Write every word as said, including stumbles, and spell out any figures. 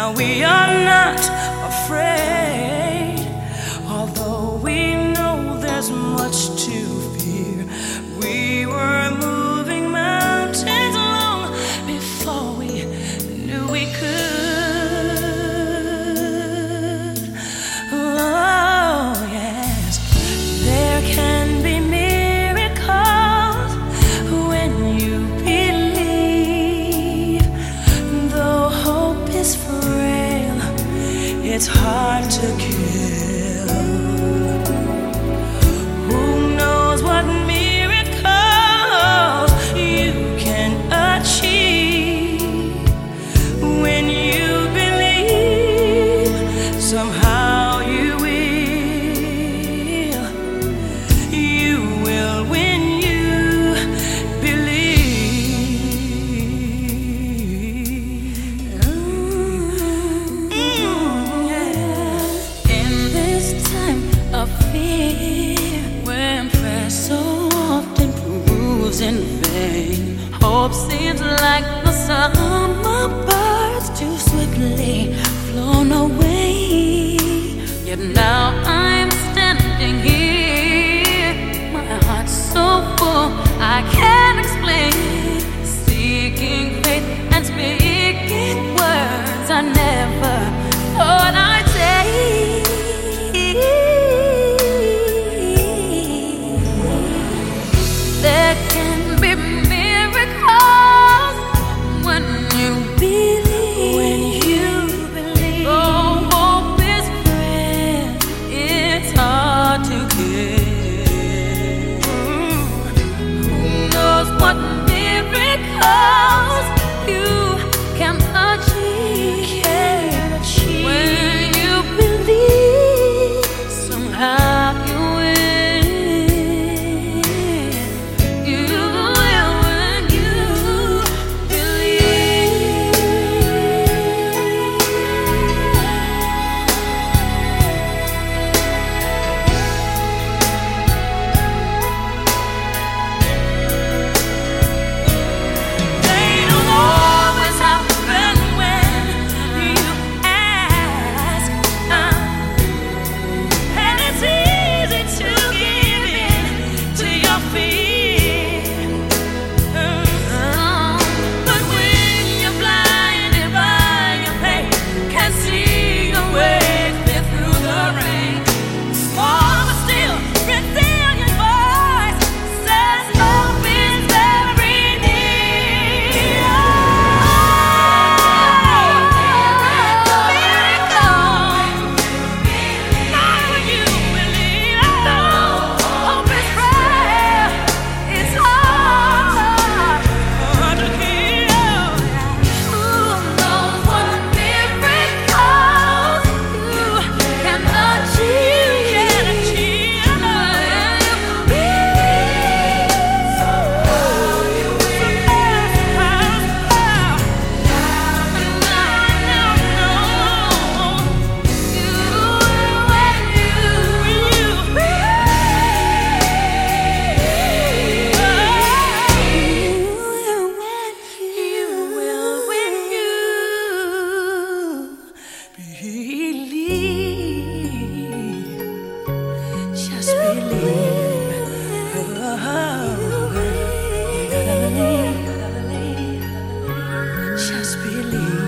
we are not afraid, although we know there's much to fear. We were moving mountains long before we knew we could. Oh, yes, there can be miracles when you believe. Though hope is frail, it's hard to kill. Who knows what miracles you can achieve when you believe? Somehow you will, you will when you believe. Mm, yeah. In this time of fear, when prayer so often proves in vain, hope seems like the summer birds too swiftly flown away. Yet now I'm standing here, my heart's so full I can't explain, seeking faith and speaking words I never thought I'd say. There can be miracles when you believe. When you believe. Though hope is frail, it's hard to get. Who knows what miracles you can achieve? Can achieve. When you believe, somehow you will. You will when you They don't always happen when you ask, uh, and it's easy to give in to your fear. Uh, but when you're blinded by your pain, can't see your way clear through the rain, small but still resilient voice says hope is very near. Just believe. Oh, just believe.